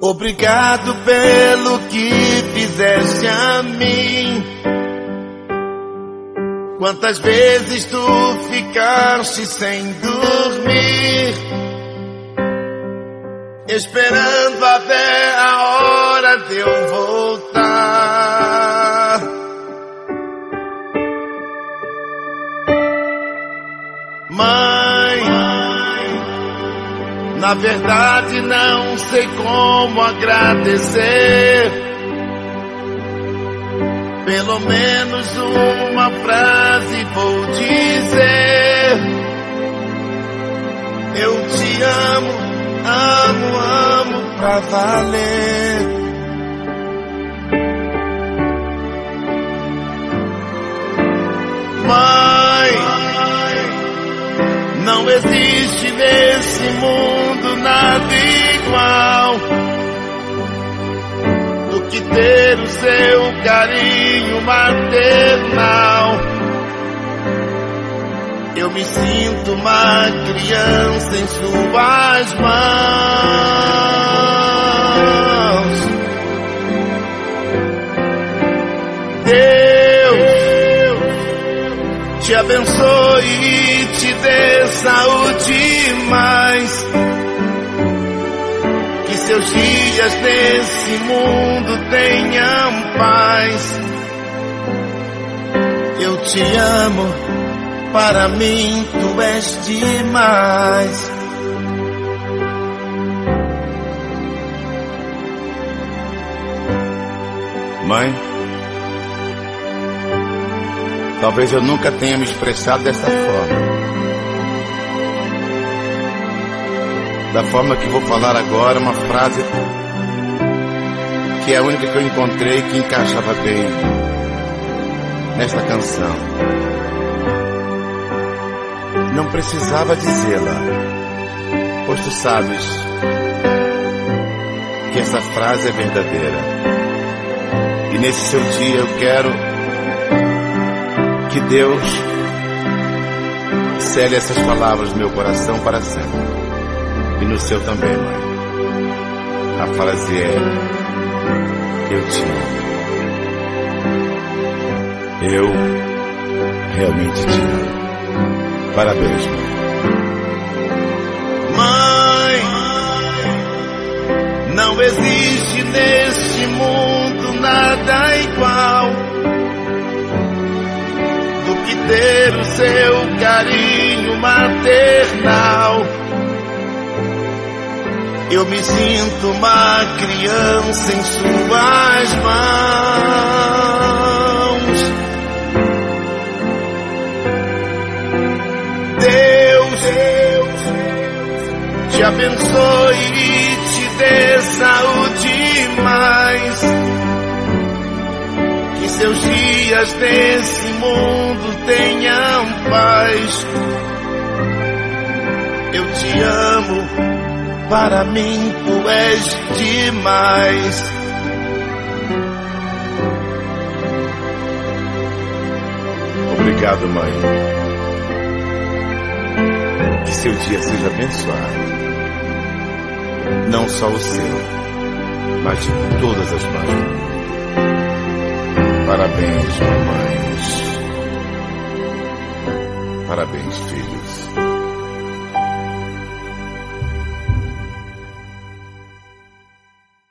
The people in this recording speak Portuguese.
Obrigado pelo que fizeste a mim. Quantas vezes tu ficaste sem dormir, esperando até a hora de eu voltar. Mãe, na verdade não sei como agradecer. Pelo menos uma frase vou dizer: eu te amo, amo, amo pra valer. Mãe, não existe nesse mundo nada igual do que ter o seu carinho maternal. Eu me sinto uma criança em suas mãos. Deus te abençoe e te dê saúde e mais. Que seus dias nesse mundo tenham paz. Eu te amo, para mim tu és demais. Mãe, talvez eu nunca tenha me expressado dessa forma. Da forma que vou falar agora, uma frase que é a única que eu encontrei que encaixava bem nesta canção. Não precisava dizê-la, pois tu sabes que essa frase é verdadeira. E nesse seu dia eu quero que Deus cele essas palavras no meu coração para sempre. E no seu também, mãe. A frase é: eu te amo. Eu realmente te amo. Parabéns, mãe. Mãe, não existe neste mundo nada igual do que ter o seu carinho maternal. Eu me sinto uma criança em suas mãos. Deus te abençoe e te dê saúde e mais. Que seus dias nesse mundo tenham paz. Eu te amo, para mim tu és demais. Obrigado, mãe. Que seu dia seja abençoado. Não só o seu, mas de todas as mães. Parabéns, mamães. Parabéns, filhos.